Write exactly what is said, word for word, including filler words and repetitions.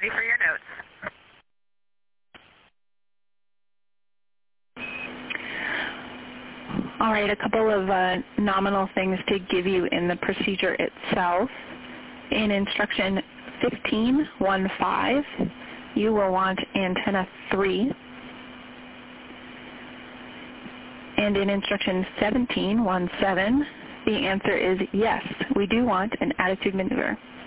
ready for your notes. All right, a couple of uh, nominal things to give you in the procedure itself. In instruction fifteen point fifteen, you will want antenna three. And in instruction seventeen point seventeen, the answer is yes, we do want an attitude maneuver.